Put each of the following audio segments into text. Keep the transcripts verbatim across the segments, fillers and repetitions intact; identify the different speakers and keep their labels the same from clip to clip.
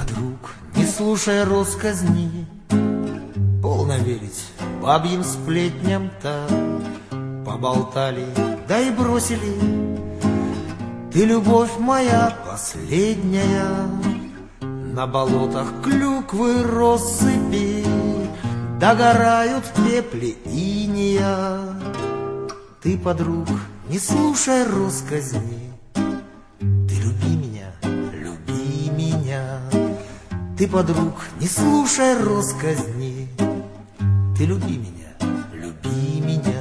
Speaker 1: подруг, не слушай россказни, полно верить бабьим сплетням-то. Поболтали, да и бросили. Ты, любовь моя последняя, на болотах клюквы россыпи догорают в пепле иния. Ты, подруг, не слушай россказни, ты люби меня, люби меня. Ты, подруг, не слушай россказни, ты люби меня, люби меня.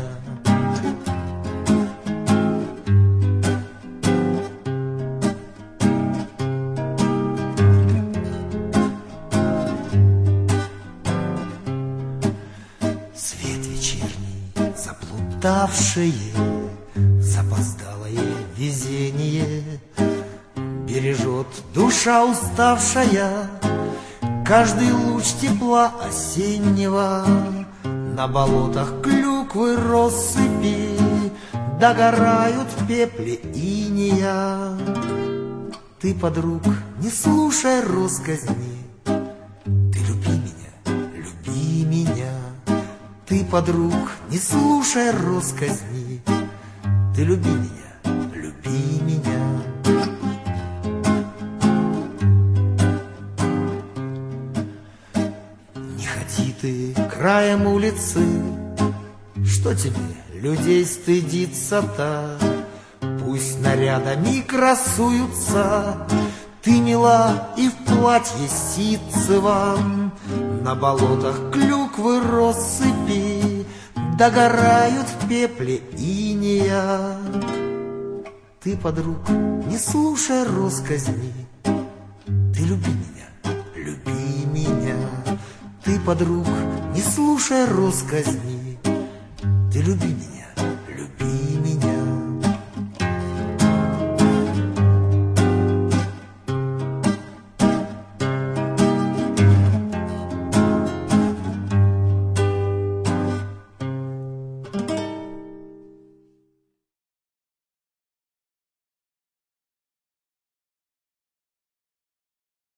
Speaker 1: Свет вечерний, заплутавшие, запоздалое везение, бережет душа уставшая каждый луч тепла осеннего. На болотах клюквы россыпи догорают в пепле иния. Ты, подруг, не слушай россказни, ты люби меня, люби меня. Ты, подруг, не слушай россказни, ты люби меня, люби меня. Не ходи ты краем улицы, что тебе людей стыдиться-то? Пусть нарядами красуются, ты мила и в платье ситцевом. На болотах клюквы россыпи догорают в пепле иния. Ты, подруг, не слушай россказни, ты люби меня, люби меня. Ты, подруг, не слушай россказни, ты люби меня.